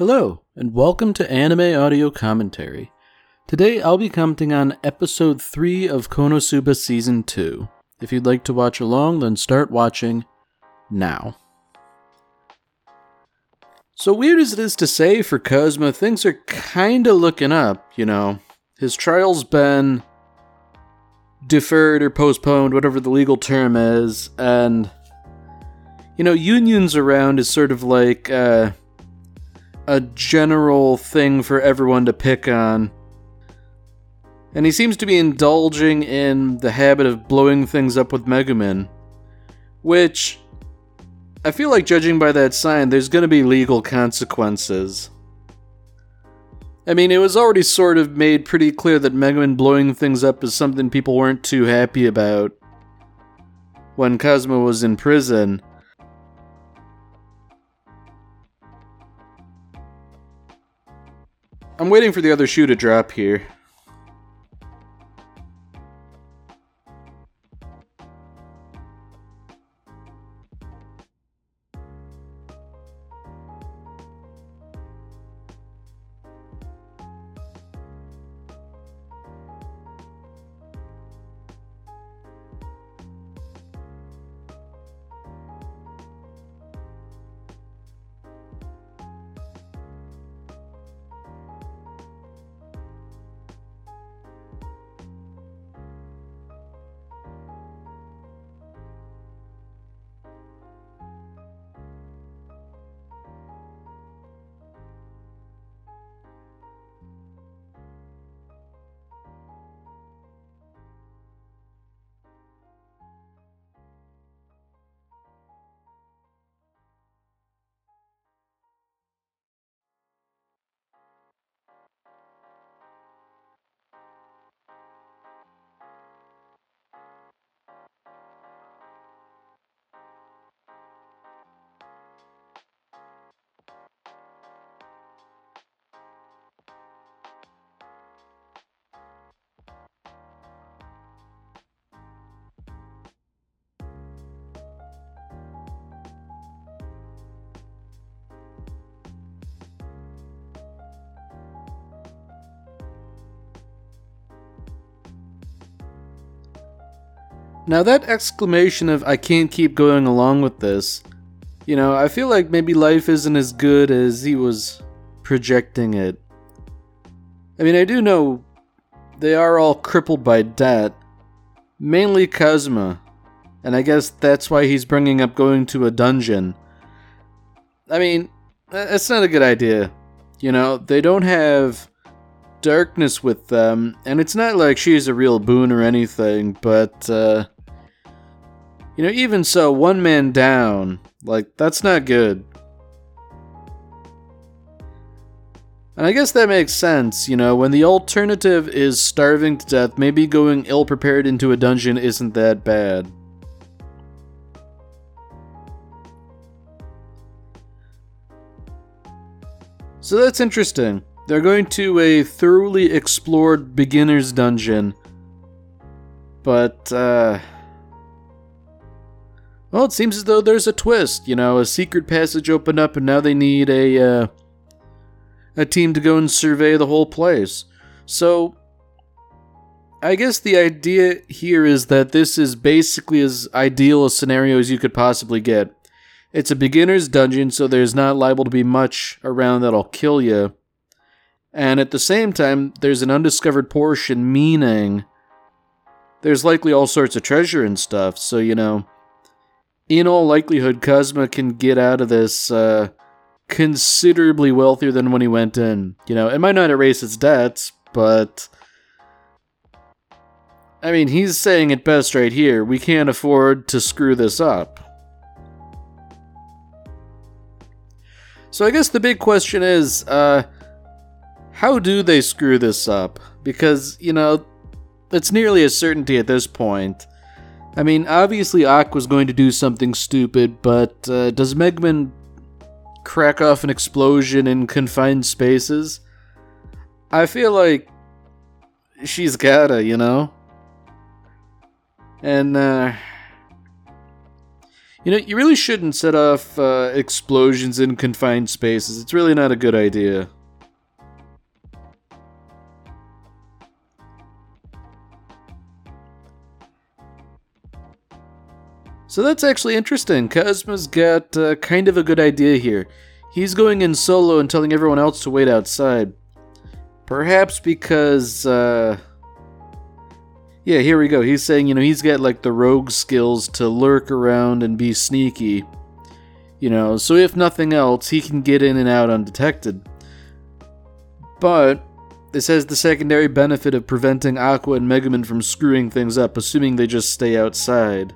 Hello, and welcome to Anime Audio Commentary. Today I'll be commenting on Episode 3 of Konosuba Season 2. If you'd like to watch along, then start watching now. So weird as it is to say for Kazuma, things are kinda looking up, His trial's been deferred or postponed, whatever the legal term is, and, unions around is sort of like, a general thing for everyone to pick on. And he seems to be indulging in the habit of blowing things up with Megumin, which I feel like, judging by that sign, there's going to be legal consequences. I mean, it was already sort of made pretty clear that Megumin blowing things up is something people weren't too happy about when Kazuma was in prison. I'm waiting for the other shoe to drop here. Now that exclamation of, I can't keep going along with this, I feel like maybe life isn't as good as he was projecting it. I mean, I do know they are all crippled by debt, mainly Kazuma, and I guess that's why he's bringing up going to a dungeon. I mean, that's not a good idea. They don't have darkness with them, and it's not like she's a real boon or anything, but, even so, one man down, that's not good. And I guess that makes sense, when the alternative is starving to death, maybe going ill-prepared into a dungeon isn't that bad. So that's interesting. They're going to a thoroughly explored beginner's dungeon, but, well, it seems as though there's a twist, a secret passage opened up and now they need a team to go and survey the whole place. So, I guess the idea here is that this is basically as ideal a scenario as you could possibly get. It's a beginner's dungeon, so there's not liable to be much around that'll kill you. And at the same time, there's an undiscovered portion, meaning there's likely all sorts of treasure and stuff, so, in all likelihood, Kazuma can get out of this considerably wealthier than when he went in. It might not erase his debts, but I mean, he's saying it best right here. We can't afford to screw this up. So I guess the big question is, how do they screw this up? Because, it's nearly a certainty at this point. I mean, obviously Aqua's going to do something stupid, but does Megumin crack off an explosion in confined spaces? I feel like she's gotta, And, You know, you really shouldn't set off explosions in confined spaces. It's really not a good idea. So that's actually interesting. Kazma's got kind of a good idea here. He's going in solo and telling everyone else to wait outside. Perhaps because, yeah, here we go. He's saying, he's got like the rogue skills to lurk around and be sneaky. So if nothing else, he can get in and out undetected. But this has the secondary benefit of preventing Aqua and Megumin from screwing things up, assuming they just stay outside.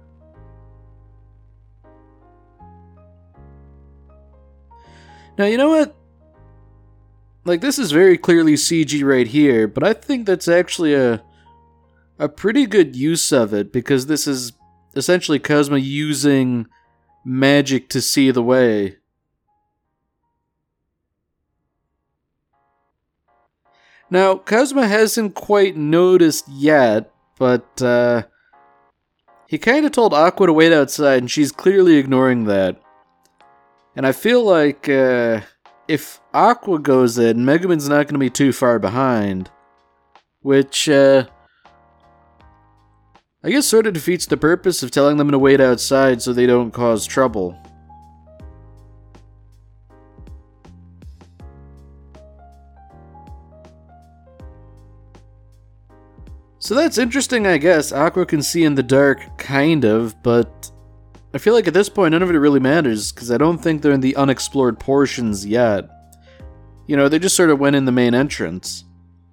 Now, you know what? Like, this is very clearly CG right here, but I think that's actually a pretty good use of it, because this is essentially Kazuma using magic to see the way. Now, Kazuma hasn't quite noticed yet, but he kind of told Aqua to wait outside, and she's clearly ignoring that. And I feel like if Aqua goes in, Megumin's not going to be too far behind. Which, I guess sort of defeats the purpose of telling them to wait outside so they don't cause trouble. So that's interesting, I guess. Aqua can see in the dark, kind of, but I feel like at this point none of it really matters, because I don't think they're in the unexplored portions yet. They just sort of went in the main entrance.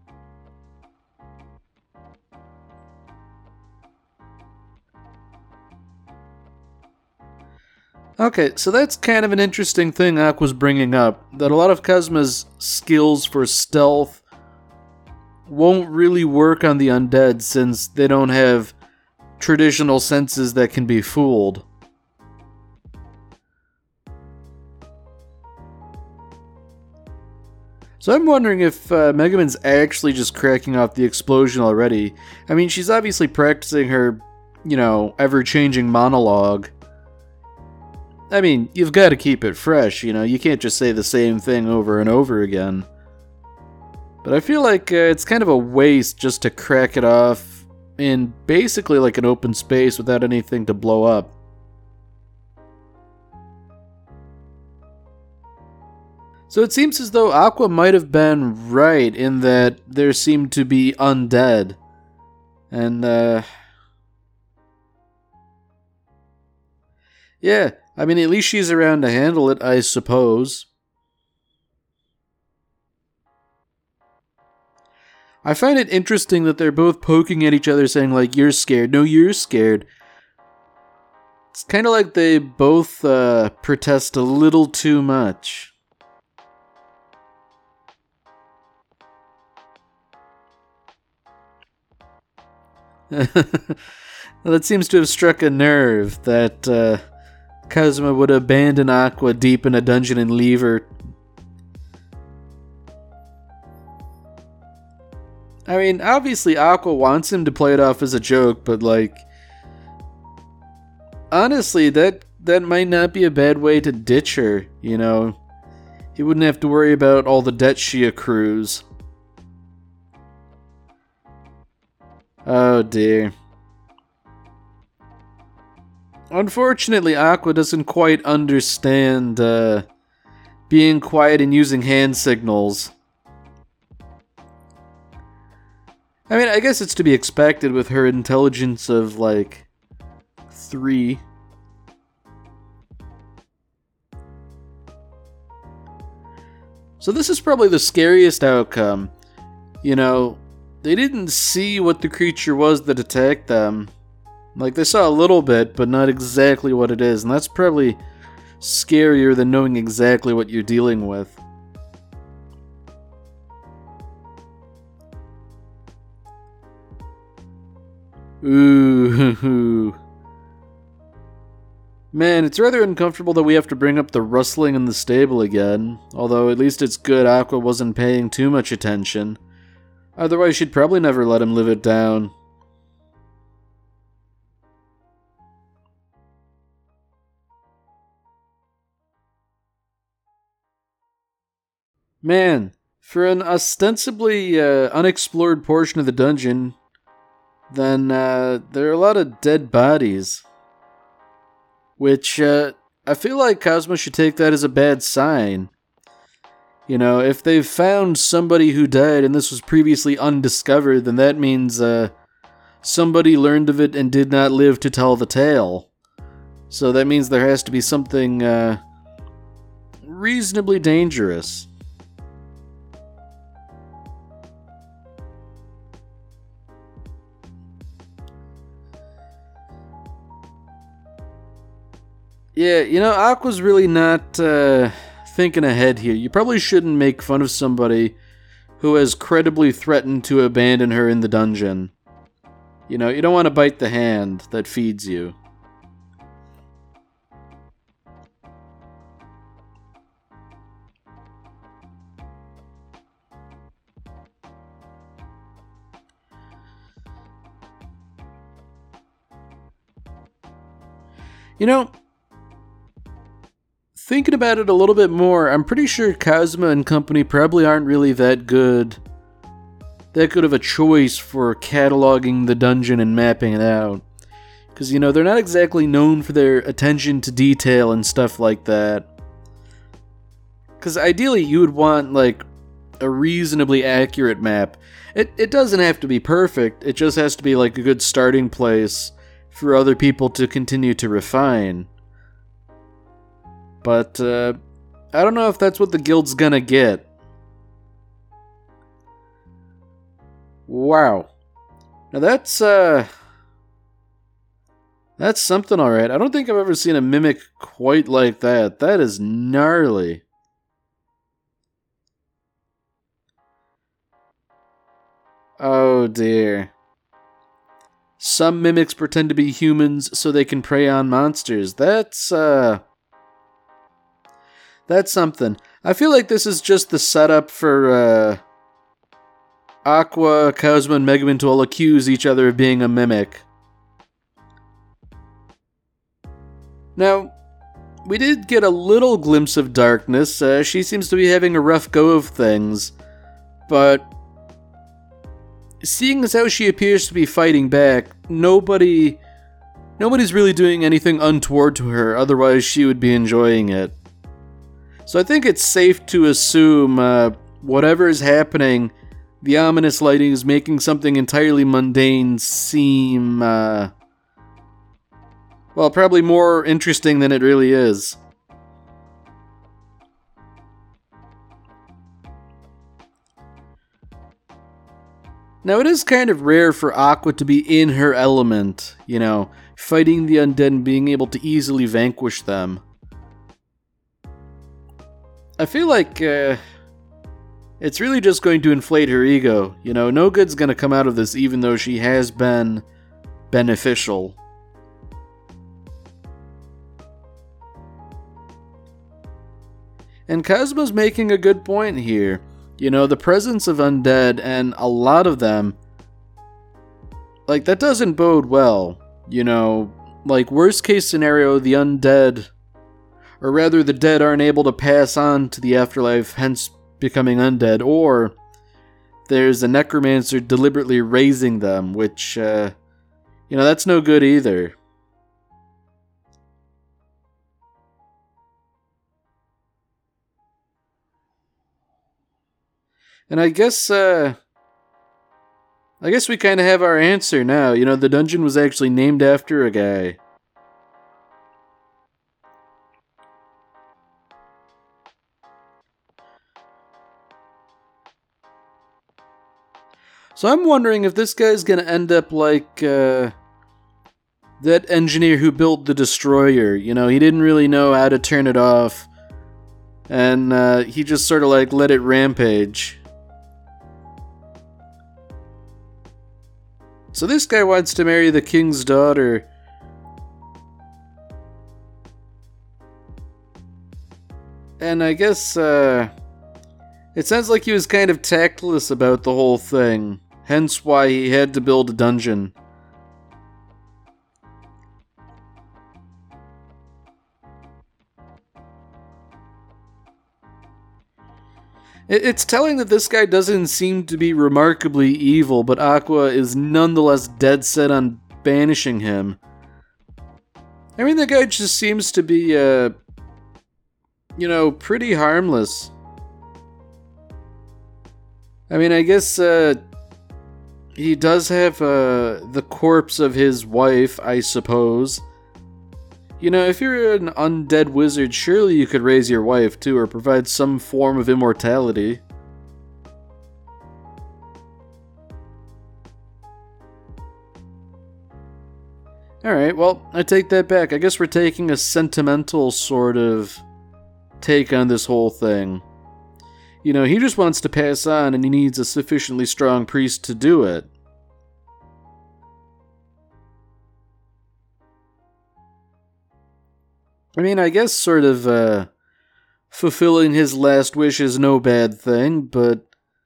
Okay, so that's kind of an interesting thing Aqua's bringing up, that a lot of Kazuma's skills for stealth won't really work on the undead since they don't have traditional senses that can be fooled. So I'm wondering if Megumin's actually just cracking off the explosion already. I mean, she's obviously practicing her, ever-changing monologue. I mean, you've got to keep it fresh, you can't just say the same thing over and over again. But I feel like it's kind of a waste just to crack it off in basically like an open space without anything to blow up. So it seems as though Aqua might have been right in that there seemed to be undead. And, yeah, I mean, at least she's around to handle it, I suppose. I find it interesting that they're both poking at each other saying, like, you're scared. No, you're scared. It's kind of like they both protest a little too much. That seems to have struck a nerve, that Kazuma would abandon Aqua deep in a dungeon and leave her. I mean, obviously Aqua wants him to play it off as a joke, but like, honestly, that might not be a bad way to ditch her, He wouldn't have to worry about all the debt she accrues. Oh dear. Unfortunately, Aqua doesn't quite understand being quiet and using hand signals. I mean, I guess it's to be expected with her intelligence of, like, 3. So this is probably the scariest outcome. They didn't see what the creature was that attacked them. Like, they saw a little bit, but not exactly what it is, and that's probably scarier than knowing exactly what you're dealing with. Ooh. Man, it's rather uncomfortable that we have to bring up the rustling in the stable again, although at least it's good Aqua wasn't paying too much attention. Otherwise, she'd probably never let him live it down. Man, for an ostensibly unexplored portion of the dungeon, then there are a lot of dead bodies. Which, I feel like Cosmo should take that as a bad sign. You know, if they've found somebody who died and this was previously undiscovered, then that means somebody learned of it and did not live to tell the tale. So that means there has to be something reasonably dangerous. Yeah, you know, Aqua's really not thinking ahead here. You probably shouldn't make fun of somebody who has credibly threatened to abandon her in the dungeon. You know, you don't want to bite the hand that feeds you. You know, thinking about it a little bit more, I'm pretty sure Cosmo and company probably aren't really that good of a choice for cataloging the dungeon and mapping it out. Because, you know, they're not exactly known for their attention to detail and stuff like that. Because ideally you would want, like, a reasonably accurate map. It doesn't have to be perfect, it just has to be, like, a good starting place for other people to continue to refine. But, I don't know if that's what the guild's gonna get. Wow. Now that's something, alright. I don't think I've ever seen a mimic quite like that. That is gnarly. Oh dear. Some mimics pretend to be humans so they can prey on monsters. That's something. I feel like this is just the setup for, Aqua, Cosmo, and Megumin to all accuse each other of being a mimic. Now, we did get a little glimpse of Darkness. She seems to be having a rough go of things. But seeing as how she appears to be fighting back, nobody's really doing anything untoward to her, otherwise she would be enjoying it. So I think it's safe to assume whatever is happening, the ominous lighting is making something entirely mundane seem, well, probably more interesting than it really is. Now, it is kind of rare for Aqua to be in her element, you know, fighting the undead and being able to easily vanquish them. I feel like, it's really just going to inflate her ego. You know, no good's gonna come out of this even though she has been beneficial. And Cosmo's making a good point here. You know, the presence of undead, and a lot of them, like, that doesn't bode well. You know, like, worst case scenario, the undead, or rather the dead aren't able to pass on to the afterlife, hence becoming undead, or there's a necromancer deliberately raising them, which, you know, that's no good either. And I guess we kind of have our answer now. You know, the dungeon was actually named after a guy. So I'm wondering if this guy's gonna end up like, that engineer who built the destroyer. You know, he didn't really know how to turn it off. And, he just sort of like let it rampage. So this guy wants to marry the king's daughter. And I guess, it sounds like he was kind of tactless about the whole thing. Hence why he had to build a dungeon. It's telling that this guy doesn't seem to be remarkably evil, but Aqua is nonetheless dead set on banishing him. I mean, the guy just seems to be, pretty harmless. I mean, I guess, he does have, the corpse of his wife, I suppose. If you're an undead wizard, surely you could raise your wife, too, or provide some form of immortality. Alright, well, I take that back. I guess we're taking a sentimental sort of take on this whole thing. He just wants to pass on, and he needs a sufficiently strong priest to do it. I mean, I guess sort of, fulfilling his last wish is no bad thing, but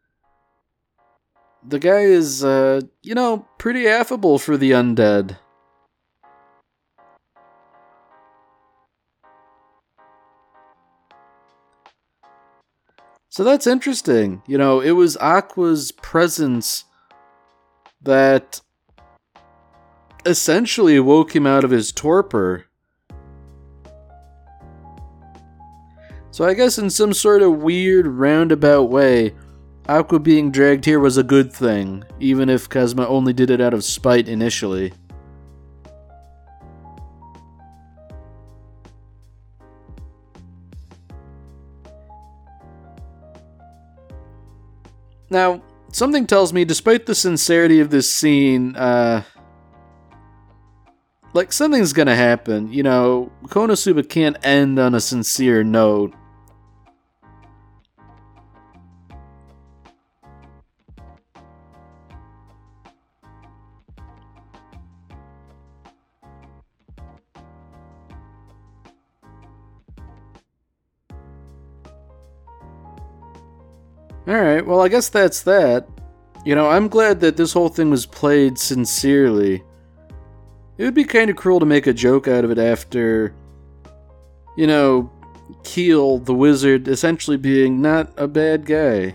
the guy is, pretty affable for the undead. So that's interesting. It was Aqua's presence that essentially woke him out of his torpor. So I guess in some sort of weird roundabout way, Aqua being dragged here was a good thing, even if Kazuma only did it out of spite initially. Now, something tells me, despite the sincerity of this scene, something's gonna happen. Konosuba can't end on a sincere note. Alright, well, I guess that's that. I'm glad that this whole thing was played sincerely. It would be kind of cruel to make a joke out of it after, Keel, the wizard, essentially being not a bad guy.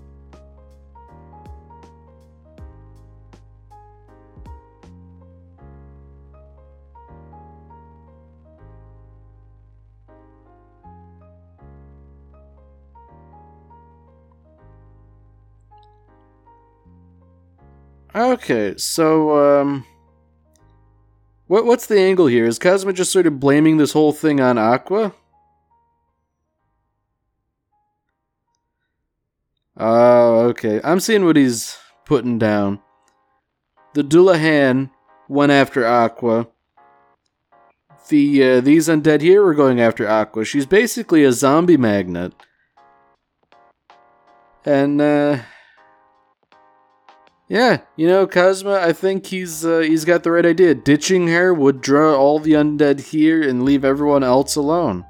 Okay, so, what's the angle here? Is Kazuma just sort of blaming this whole thing on Aqua? Oh, okay. I'm seeing what he's putting down. The Dullahan went after Aqua. These undead here were going after Aqua. She's basically a zombie magnet. And, yeah, Kazuma, I think he's got the right idea. Ditching her would draw all the undead here and leave everyone else alone.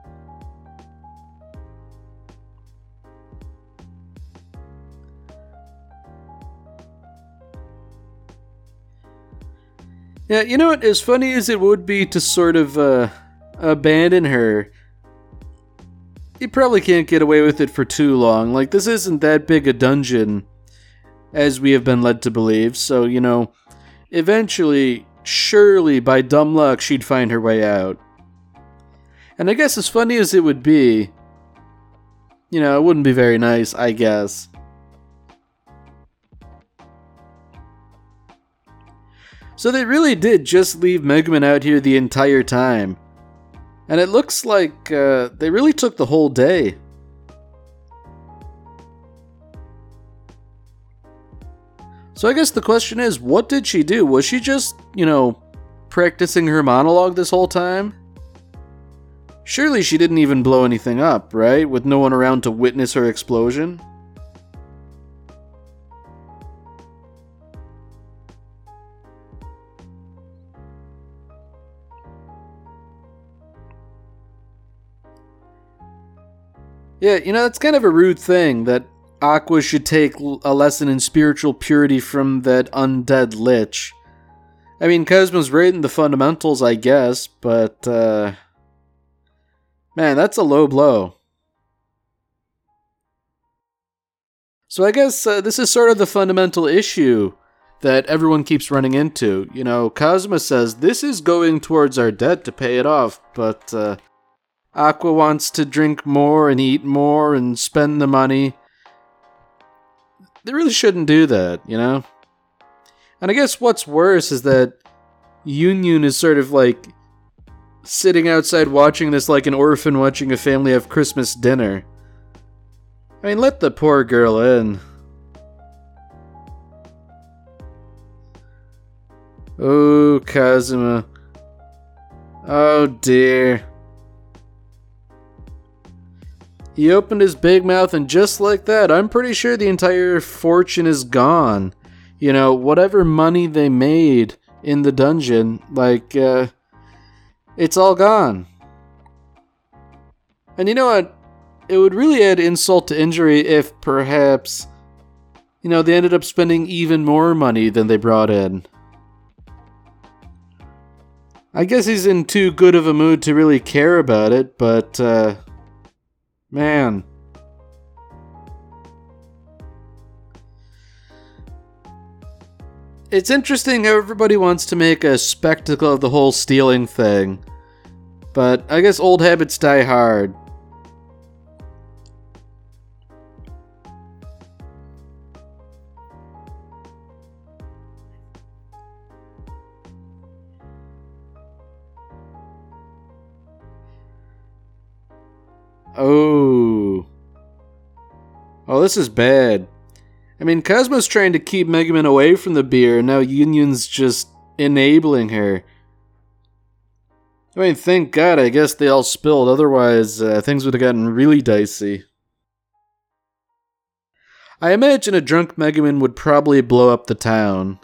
Yeah, what? As funny as it would be to sort of abandon her, you probably can't get away with it for too long. This isn't that big a dungeon, as we have been led to believe, so, eventually, surely, by dumb luck, she'd find her way out. And I guess as funny as it would be, it wouldn't be very nice, I guess. So they really did just leave Megumin out here the entire time. And it looks like they really took the whole day. So I guess the question is, what did she do? Was she just, practicing her monologue this whole time? Surely she didn't even blow anything up, right? With no one around to witness her explosion? Yeah, that's kind of a rude thing, that Aqua should take a lesson in spiritual purity from that undead lich. I mean, Kazuma's right in the fundamentals, I guess, but, man, that's a low blow. So I guess this is sort of the fundamental issue that everyone keeps running into. You know, Kazuma says, this is going towards our debt to pay it off, but Aqua wants to drink more and eat more and spend the money. They really shouldn't do that, you know? And I guess what's worse is that Yunyun is sort of like sitting outside watching this like an orphan watching a family have Christmas dinner. I mean, let the poor girl in. Oh, Kazuma. Oh, dear. He opened his big mouth, and just like that, I'm pretty sure the entire fortune is gone. You know, whatever money they made in the dungeon, like, it's all gone. And you know what? It would really add insult to injury if perhaps, you know, they ended up spending even more money than they brought in. I guess he's in too good of a mood to really care about it, but, man. It's interesting how everybody wants to make a spectacle of the whole stealing thing, but I guess old habits die hard. Oh, this is bad. I mean, Cosmo's trying to keep Megumin away from the beer, and now Yunyun's just enabling her. I mean, thank God, I guess they all spilled, otherwise things would have gotten really dicey. I imagine a drunk Megumin would probably blow up the town.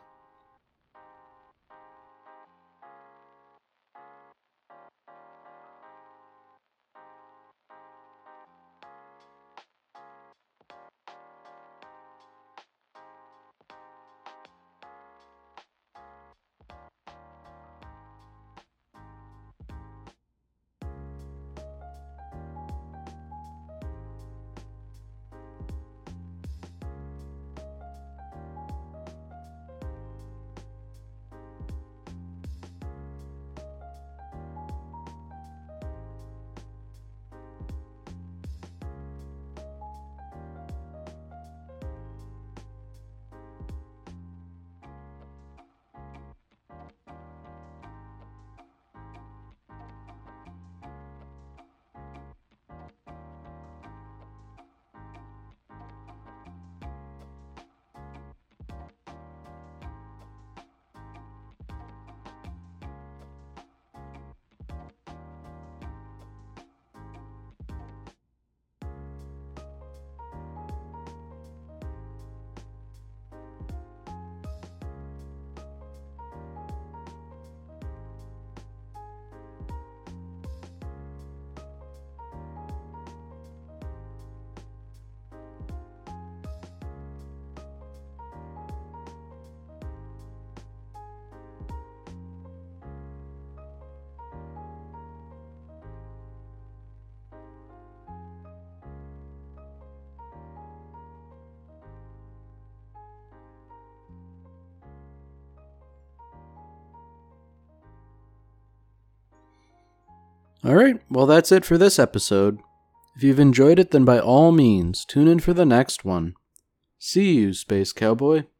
Alright, well that's it for this episode. If you've enjoyed it, then by all means, tune in for the next one. See you, Space Cowboy.